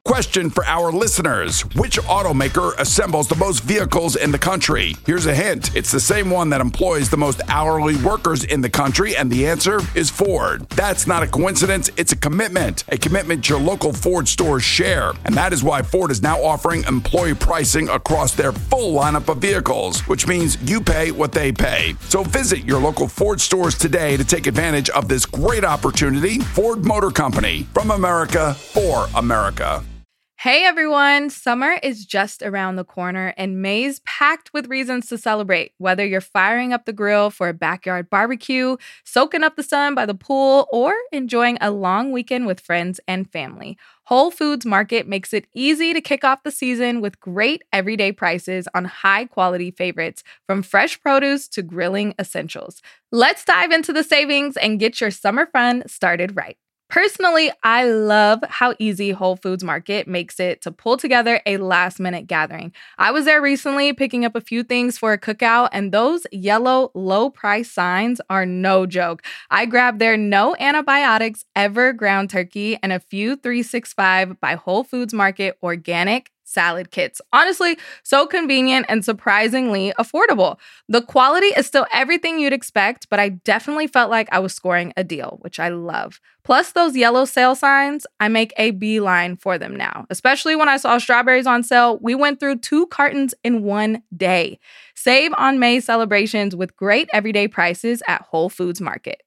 Question for our listeners. Which automaker assembles the most vehicles in the country? Here's a hint. It's the same one that employs the most hourly workers in the country, and the answer is Ford. That's not a coincidence. It's a commitment. A commitment your local Ford stores share. And that is why Ford is now offering employee pricing across their full lineup of vehicles, which means you pay what they pay. So visit your local Ford stores today to take advantage of this great opportunity. Ford Motor Company, from America for America. Hey everyone, summer is just around the corner and May's packed with reasons to celebrate. Whether you're firing up the grill for a backyard barbecue, soaking up the sun by the pool, or enjoying a long weekend with friends and family, Whole Foods Market makes it easy to kick off the season with great everyday prices on high-quality favorites, from fresh produce to grilling essentials. Let's dive into the savings and get your summer fun started right. Personally, I love how easy Whole Foods Market makes it to pull together a last-minute gathering. I was there recently picking up a few things for a cookout, and those yellow low-price signs are no joke. I grabbed their no antibiotics ever ground turkey and a few three sixty-five by Whole Foods Market organic salad kits. Honestly, so convenient and surprisingly affordable. The quality is still everything you'd expect, but I definitely felt like I was scoring a deal, which I love. Plus those yellow sale signs, I make a beeline for them now. Especially when I saw strawberries on sale, we went through two cartons in one day. Save on May celebrations with great everyday prices at Whole Foods Market.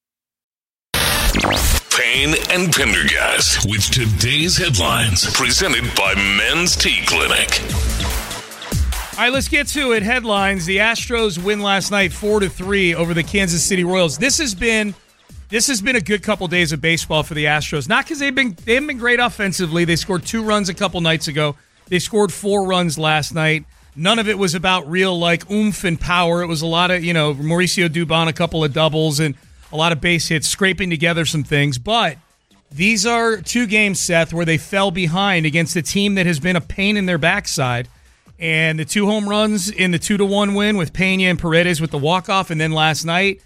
Payne and Pendergast with today's headlines, presented by Men's Tea Clinic. All right, let's get to it. Headlines: the Astros win last night four to three over the Kansas City Royals. This has been this has been a good couple days of baseball for the Astros. Not because they've been they haven't been great offensively. They scored two runs a couple nights ago. They scored four runs last night. None of it was about real like oomph and power. It was a lot of, you know, Mauricio Dubon, a couple of doubles, and a lot of base hits, scraping together some things. But these are two games, Seth, where they fell behind against a team that has been a pain in their backside. And the two home runs in the two to one win with Pena and Paredes with the walk-off, and then last night,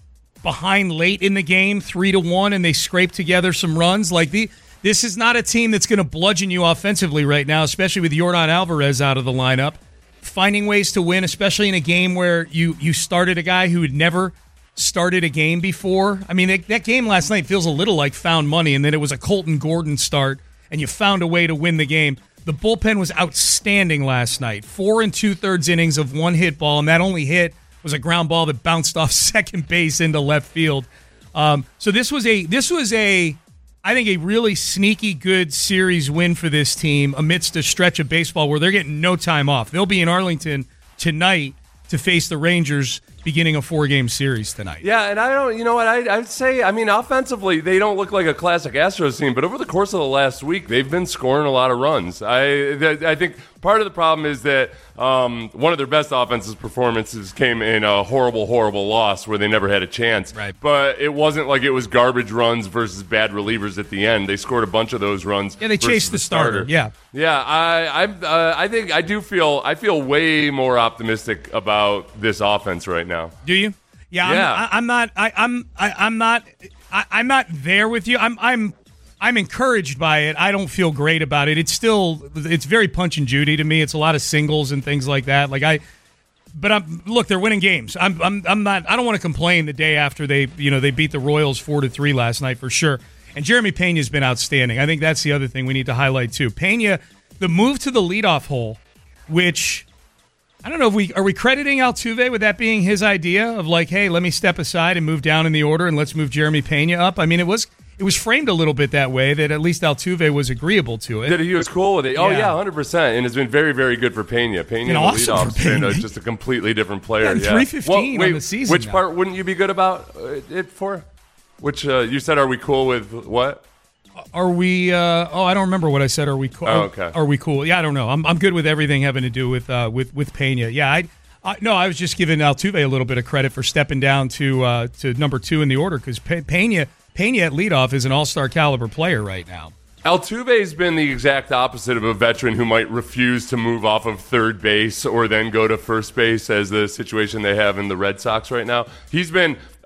behind late in the game, three to one, and they scraped together some runs. Like the This is not a team that's going to bludgeon you offensively right now, especially with Yordan Alvarez out of the lineup. Finding ways to win, especially in a game where you, you started a guy who had never started a game before. I mean, that, that game last night feels a little like found money, and then it was a Colton Gordon start, and you found a way to win the game. The bullpen was outstanding last night. Four and two-thirds innings of one hit ball, and that only hit was a ground ball that bounced off second base into left field. Um, so this was a this was a I think a really sneaky good series win for this team amidst a stretch of baseball where they're getting no time off. They'll be in Arlington tonight to face the Rangers, beginning a four-game series tonight. Yeah, and I don't, you know what, I, I'd say, I mean, offensively, they don't look like a classic Astros team, but over the course of the last week, they've been scoring a lot of runs. I, I think part of the problem is that um, one of their best offensive performances came in a horrible, horrible loss where they never had a chance. Right. But it wasn't like it was garbage runs versus bad relievers at the end. They scored a bunch of those runs. Yeah, they chased the starter. starter. Yeah. Yeah, I, I, uh, I think I do feel, I feel way more optimistic about this offense right now. Do you? Yeah, yeah. I'm, I, I'm not. I, I'm. I, I'm not. I, I'm not there with you. I'm. I'm. I'm encouraged by it. I don't feel great about it. It's still. It's very Punch and Judy to me. It's a lot of singles and things like that. Like I. But I'm. Look, they're winning games. I'm. I'm. I'm not. I don't want to complain the day after they. You know, they beat the Royals four to three last night for sure. And Jeremy Pena's been outstanding. I think that's the other thing we need to highlight too. Pena, the move to the leadoff hole, which. I don't know if we are we crediting Altuve with that being his idea of like, hey, let me step aside and move down in the order and let's move Jeremy Pena up. I mean, it was it was framed a little bit that way that at least Altuve was agreeable to it. That he was cool with it. Oh yeah, yeah, one hundred percent. And it's been very, very good for Pena. Pena in the awesome leadoff's been a, just a completely different player. Yeah, yeah. three fifteen well, wait, on the season. Which now. part wouldn't you be good about it for? Which uh, you said, are we cool with what? Are we? Uh, oh, I don't remember what I said. Are we cool? Oh, okay. Are we cool? Yeah, I don't know. I'm I'm good with everything having to do with uh, with with Pena. Yeah, I. Uh, no, I was just giving Altuve a little bit of credit for stepping down to uh, to number two in the order because Pe- Pena Pena at leadoff is an all-star caliber player right now. Altuve's been the exact opposite of a veteran who might refuse to move off of third base or then go to first base as the situation they have in the Red Sox right now. He's been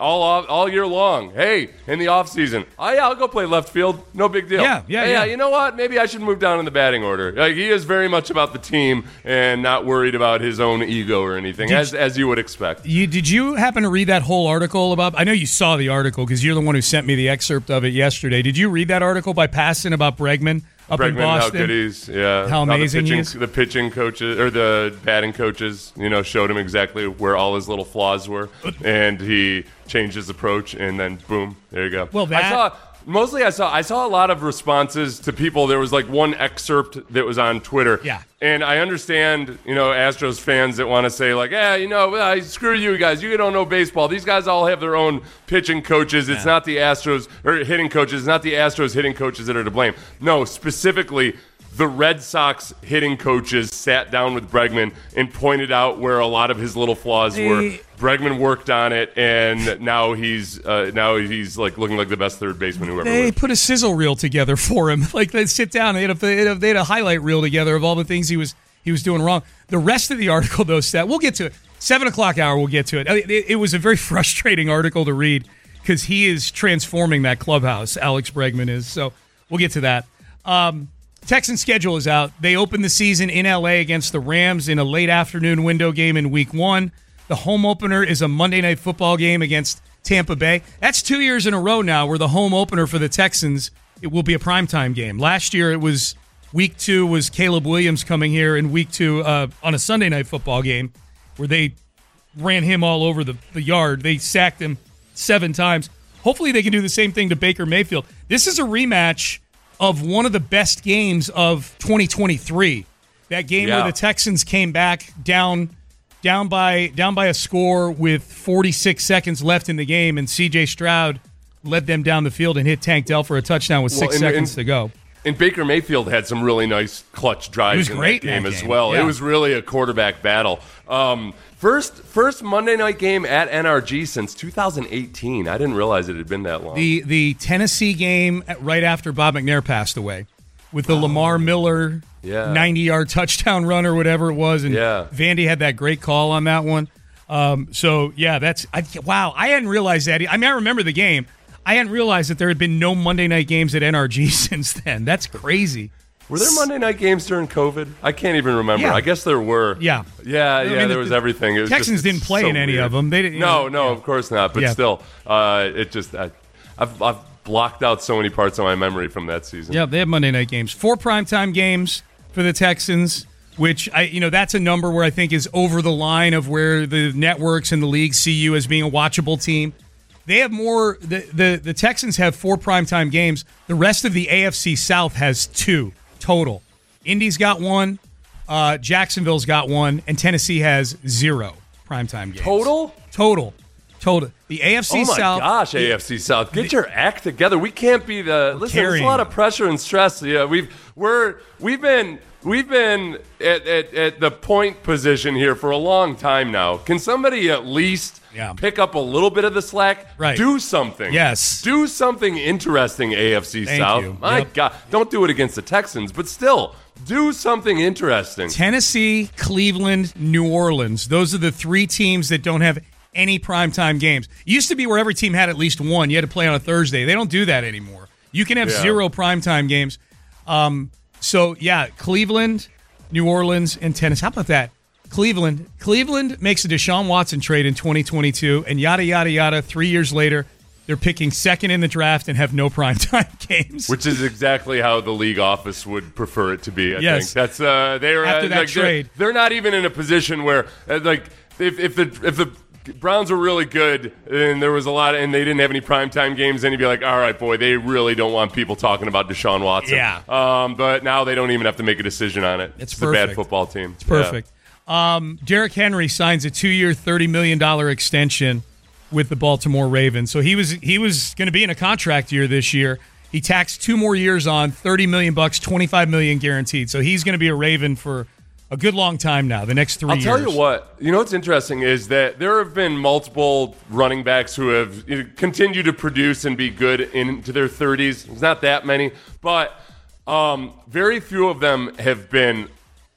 all off, all year long. Hey, in the offseason, oh, yeah, I'll go play left field. No big deal. Yeah, yeah, hey, yeah. You know what? Maybe I should move down in the batting order. Like, he is very much about the team and not worried about his own ego or anything, Did as you, as you would expect. You Did you happen to read that whole article about – I know you saw the article because you're the one who sent me the excerpt of it yesterday. Did you read that article by Passan about Bregman? Up Bregman, in Boston, how good he's, yeah. How amazing the pitching, he is. The pitching coaches, or the batting coaches, you know, showed him exactly where all his little flaws were, and he changed his approach, and then boom, there you go. Well, that... I saw, mostly I saw, I saw a lot of responses to people. There was like one excerpt that was on Twitter. Yeah. And I understand, you know, Astros fans that want to say, like, yeah, you know, uh, screw you guys. You don't know baseball. These guys all have their own pitching coaches. It's yeah. not the Astros, or hitting coaches. It's not the Astros hitting coaches that are to blame. No, specifically, the Red Sox hitting coaches sat down with Bregman and pointed out where a lot of his little flaws they, were. Bregman worked on it, and now he's uh, now he's like looking like the best third baseman who ever They lived. put a sizzle reel together for him. Like, they'd sit down, they had, a, they, had a, they had a highlight reel together of all the things he was he was doing wrong. The rest of the article, though, Stat, we'll get to it. Seven o'clock hour, we'll get to it. It, it, it was a very frustrating article to read because he is transforming that clubhouse. Alex Bregman is. So we'll get to that. Um, Texans schedule is out. They open the season in L A against the Rams in a late afternoon window game in week one. The home opener is a Monday Night Football game against Tampa Bay. That's two years in a row now where the home opener for the Texans, it will be a primetime game. Last year it was week two was Caleb Williams coming here, and week two uh, on a Sunday Night Football game where they ran him all over the, the yard. They sacked him seven times. Hopefully they can do the same thing to Baker Mayfield. This is a rematch of one of the best games of twenty twenty-three. That game yeah. where the Texans came back down down by down by a score with forty-six seconds left in the game, and C J Stroud led them down the field and hit Tank Dell for a touchdown with six well, and, seconds and, to go. And Baker Mayfield had some really nice clutch drives in that game, in that game as well. Yeah. It was really a quarterback battle. Um, first first Monday night game at N R G since two thousand eighteen. I didn't realize it had been that long. The the Tennessee game right after Bob McNair passed away with the oh. Lamar Miller yeah. ninety-yard touchdown run or whatever it was. And yeah. Vandy had that great call on that one. Um, so, yeah, that's I, – wow, I hadn't realized that. I mean, I remember the game. I hadn't realized that there had been no Monday night games at N R G since then. That's crazy. Were there Monday night games during COVID? I can't even remember. Yeah. I guess there were. Yeah. Yeah, I yeah, mean, there the, was everything. It was Texans just, didn't play so in any weird. of them. They didn't, no, know, no, yeah. of course not. But yeah. still, uh, it just I, I've, I've blocked out so many parts of my memory from that season. Yeah, they have Monday night games. Four primetime games for the Texans, which, I, you know, that's a number where I think is over the line of where the networks and the league see you as being a watchable team. They have more the, – the, the Texans have four primetime games. The rest of the A F C South has two total. Indy's got one, uh, Jacksonville's got one, and Tennessee has zero primetime games. Total? Total. Total. The A F C oh my South. gosh, A F C South, get the, your act together. We can't be the listen. There's a lot of pressure and stress. Yeah, we've we're we've been we've been at, at, at the point position here for a long time now. Can somebody at least yeah. pick up a little bit of the slack? Right. Do something. Yes. Do something interesting. A F C Thank South. You. My yep. God, don't do it against the Texans, but still. Do something interesting. Tennessee, Cleveland, New Orleans. Those are the three teams that don't have any primetime games. It used to be where every team had at least one. You had to play on a Thursday. They don't do that anymore. You can have yeah. zero primetime games. Um, so, yeah, Cleveland, New Orleans, and Tennessee. How about that? Cleveland. Cleveland makes a Deshaun Watson trade in twenty twenty-two, and yada, yada, yada. Three years later, they're picking second in the draft and have no primetime games. Which is exactly how the league office would prefer it to be, I yes. think. That's uh, they're After uh, that like, trade. They're, they're not even in a position where, uh, like, if, if the if the Browns were really good and there was a lot of, and they didn't have any primetime games, then you'd be like, all right, boy, they really don't want people talking about Deshaun Watson. Yeah. Um, but now they don't even have to make a decision on it. It's, it's perfect. a bad football team. It's perfect. Yeah. Um, Derrick Henry signs a two-year, thirty million dollars extension with the Baltimore Ravens. So he was he was going to be in a contract year this year. He taxed two more years on, thirty million bucks, twenty-five million guaranteed. So he's going to be a Raven for a good long time now, the next three I'll years. I'll tell you what. You know what's interesting is that there have been multiple running backs who have continued to produce and be good into their thirties. There's not that many, but um, very few of them have been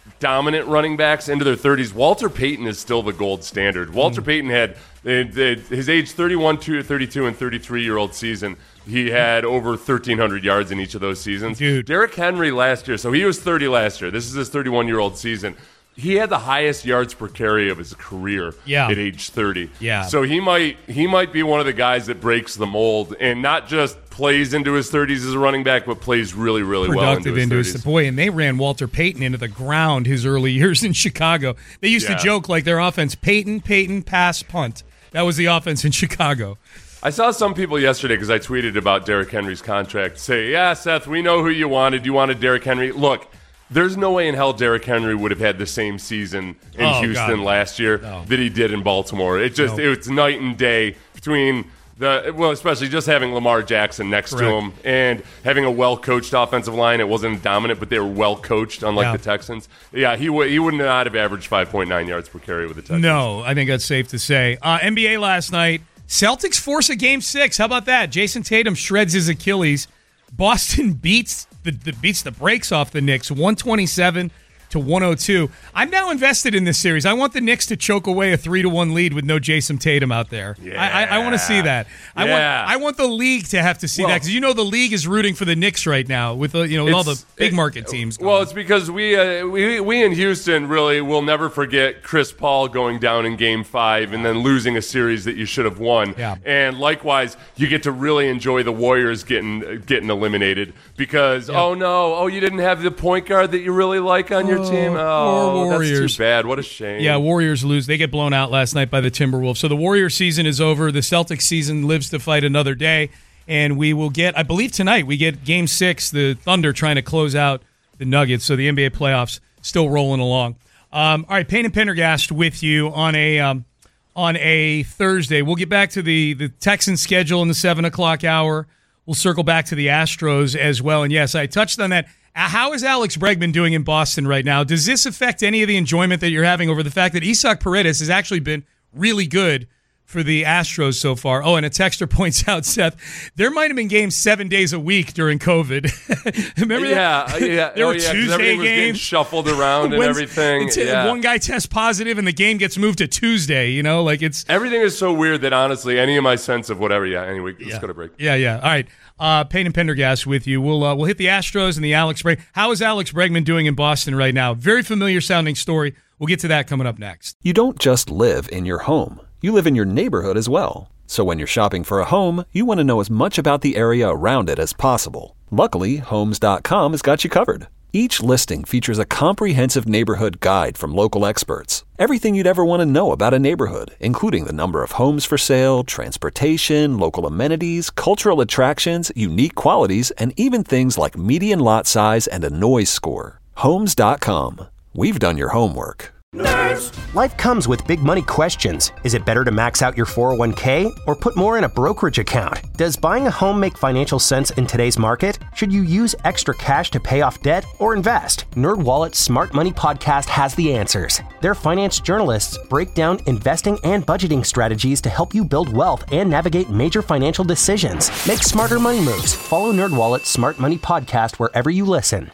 dominant running backs into their thirties, Walter Payton is still the gold standard. Walter mm. Payton had they, they, his age thirty-one, thirty-two, and thirty-three-year-old season. He had over thirteen hundred yards in each of those seasons. Dude. Derrick Henry last year, so he was thirty last year. This is his thirty-one-year-old season. He had the highest yards per carry of his career yeah. at age thirty. Yeah. So he might he might be one of the guys that breaks the mold and not just plays into his thirties as a running back, but plays really, really well into his into thirties. His, boy, and they ran Walter Payton into the ground his early years in Chicago. They used yeah. to joke like their offense, Payton, Payton, pass, punt. That was the offense in Chicago. I saw some people yesterday, because I tweeted about Derrick Henry's contract, say, yeah, Seth, we know who you wanted. You wanted Derrick Henry. Look, there's no way in hell Derrick Henry would have had the same season in oh, Houston God. last year no. that he did in Baltimore. It just no. it's night and day between the well, especially just having Lamar Jackson next Correct. to him and having a well-coached offensive line. It wasn't dominant, but they were well-coached, unlike yeah. the Texans. Yeah, he w- he would not have averaged five point nine yards per carry with the Texans. No, I think that's safe to say. Uh, N B A last night, Celtics force a game six. How about that? Jason Tatum shreds his Achilles. Boston beats the, the beats the brakes off the Knicks, one twenty-seven to one oh two. I'm now invested in this series. I want the Knicks to choke away a three to one lead with no Jason Tatum out there. Yeah. I, I, I want to see that. I yeah. want I want the league to have to see well, that, because you know the league is rooting for the Knicks right now with, uh, you know, with all the big it, market teams going. Well, it's because we, uh, we we in Houston really will never forget Chris Paul going down in Game Five and then losing a series that you should have won. Yeah. And likewise, you get to really enjoy the Warriors getting getting eliminated because yeah. oh no, oh you didn't have the point guard that you really like on your oh, team. Oh, Warriors. that's too bad. What a shame. Yeah, Warriors lose. They get blown out last night by the Timberwolves. So the Warriors season is over. The Celtics season lives to fight another day. And we will get, I believe tonight, we get game six, the Thunder trying to close out the Nuggets. So the N B A playoffs still rolling along. Um, all right, Payne and Pendergast with you on a um, on a Thursday. We'll get back to the, the Texans schedule in the seven o'clock hour. We'll circle back to the Astros as well. And yes, I touched on that. How is Alex Bregman doing in Boston right now? Does this affect any of the enjoyment that you're having over the fact that Isaac Paredes has actually been really good for the Astros so far? Oh, and a texter points out, Seth, there might have been games seven days a week during COVID. Remember yeah, that? Yeah, there oh, were yeah, Tuesday everything was getting games. shuffled around and everything. T- yeah. One guy tests positive and the game gets moved to Tuesday. You know, like it's everything is so weird that honestly, any of my sense of whatever. Yeah. Anyway, let's yeah. go to break. Yeah, yeah. All right. Uh, Payne and Pendergast with you. We'll uh, we'll hit the Astros and the Alex Bregman. How is Alex Bregman doing in Boston right now? Very familiar sounding story. We'll get to that coming up next. You don't just live in your home. You live in your neighborhood as well. So when you're shopping for a home, you want to know as much about the area around it as possible. Luckily, Homes dot com has got you covered. Each listing features a comprehensive neighborhood guide from local experts. Everything you'd ever want to know about a neighborhood, including the number of homes for sale, transportation, local amenities, cultural attractions, unique qualities, and even things like median lot size and a noise score. Homes dot com. We've done your homework. Nerds. Life comes with big money questions. Is it better to max out your four oh one k or put more in a brokerage account? Does buying a home make financial sense in today's market? Should you use extra cash to pay off debt or invest? NerdWallet's Smart Money Podcast has the answers. Their finance journalists break down investing and budgeting strategies to help you build wealth and navigate major financial decisions. Make smarter money moves. Follow NerdWallet's Smart Money Podcast wherever you listen.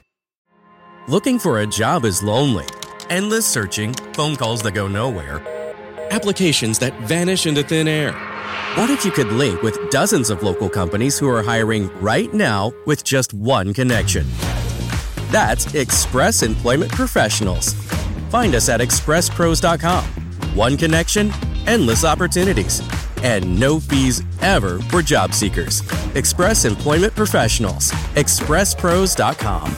Looking for a job is lonely. Endless searching, phone calls that go nowhere, applications that vanish into thin air. What if you could link with dozens of local companies who are hiring right now with just one connection? That's Express Employment Professionals. Find us at express pros dot com. One connection, endless opportunities, and no fees ever for job seekers. Express Employment Professionals. express pros dot com.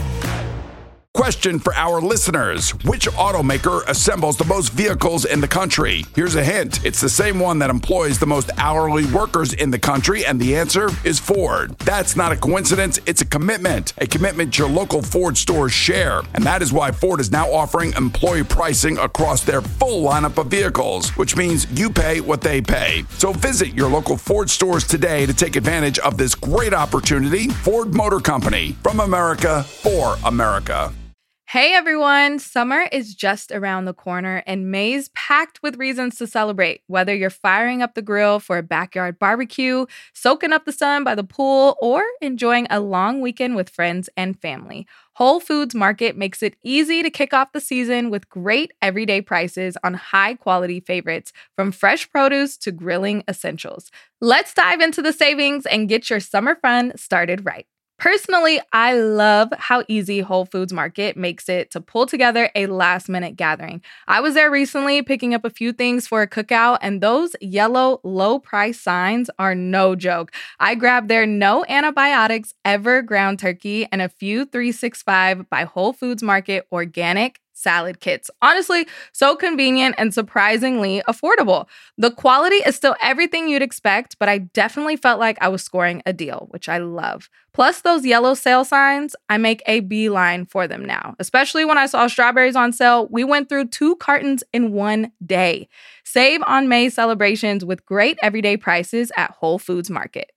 Question for our listeners. Which automaker assembles the most vehicles in the country? Here's a hint. It's the same one that employs the most hourly workers in the country, and the answer is Ford. That's not a coincidence. It's a commitment. A commitment your local Ford stores share. And that is why Ford is now offering employee pricing across their full lineup of vehicles, which means you pay what they pay. So visit your local Ford stores today to take advantage of this great opportunity. Ford Motor Company. From America, for America. Hey everyone, summer is just around the corner and May's packed with reasons to celebrate. Whether you're firing up the grill for a backyard barbecue, soaking up the sun by the pool, or enjoying a long weekend with friends and family, Whole Foods Market makes it easy to kick off the season with great everyday prices on high-quality favorites, from fresh produce to grilling essentials. Let's dive into the savings and get your summer fun started right. Personally, I love how easy Whole Foods Market makes it to pull together a last-minute gathering. I was there recently picking up a few things for a cookout, and those yellow low-price signs are no joke. I grabbed their no antibiotics ever ground turkey and a few three sixty-five by Whole Foods Market organic salad kits. Honestly, so convenient and surprisingly affordable. The quality is still everything you'd expect, but I definitely felt like I was scoring a deal, which I love. Plus those yellow sale signs, I make a beeline for them now. Especially when I saw strawberries on sale, we went through two cartons in one day. Save on May celebrations with great everyday prices at Whole Foods Market.